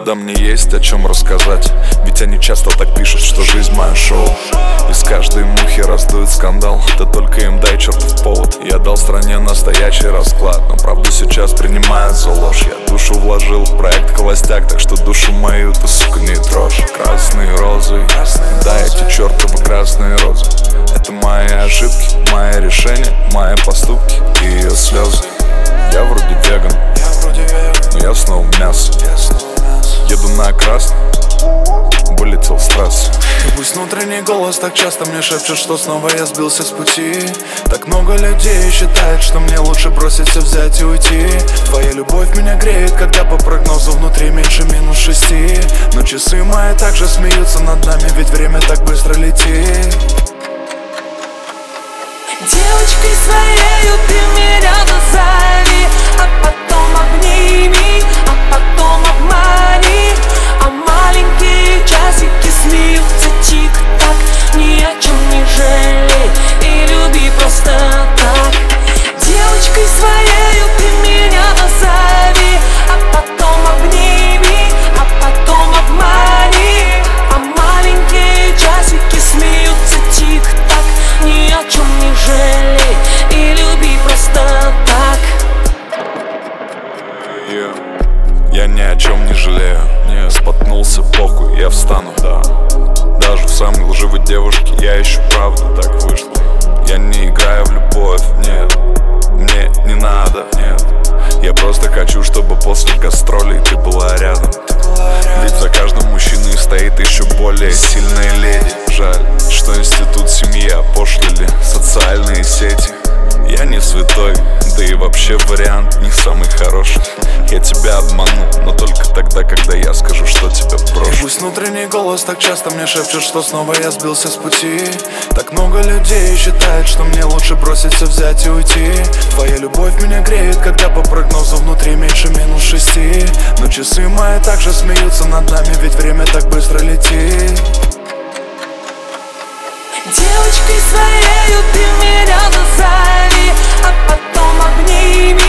Да, мне есть о чем рассказать, ведь они часто так пишут, что жизнь мое шоу. Из каждой мухи раздует скандал, ты только им дай чертов повод. Я дал стране настоящий расклад, но правду сейчас принимают за ложь. Я душу вложил в проект холостяк, так что душу мою ты, сука, не трожь. Красные розы, да, эти чертовы красные розы. Это мои ошибки, мои решения, мои поступки и ее слезы. Я вроде веган, но я снова мясо. Еду на красный, вылетел с трассы. И пусть внутренний голос так часто мне шепчет, что снова я сбился с пути. Так много людей считает, что мне лучше бросить все, взять и уйти. Твоя любовь меня греет, когда по прогнозу внутри меньше -6. Но часы мои также смеются над нами, ведь время так быстро летит. Девочкой своею ты меня назови, а потом обними, а потом обмани. А маленькие часики смеются тик-так. Ни о чем не жалей и люби просто так. Девочкой своею ты меня назови, а потом обними, а потом обмани. А маленькие часики смеются тик-так. Ни о чем не жалей и люби просто так. Я ни о чем не жалею, не споткнулся, похуй, я встану, да. Даже в самой лживой девушке я ищу правду, так вышло. Я не играю в любовь, нет, мне не надо, нет. Я просто хочу, чтобы после гастролей ты была рядом. Ведь за каждым мужчиной стоит еще более сильная леди. Жаль, что институт семьи опошлили социальные сети. Я не святой, да и вообще вариант не самый хороший. Я тебя обману, но только тогда, когда я скажу, что тебя брошу. И пусть внутренний голос так часто мне шепчет, что снова я сбился с пути. Так много людей считает, что мне лучше бросить все, взять и уйти. Твоя любовь меня греет, когда по прогнозу внутри меньше -6. Но часы мои также смеются над нами, ведь время так быстро летит. Девочкой своею ты меня назови, а потом обними.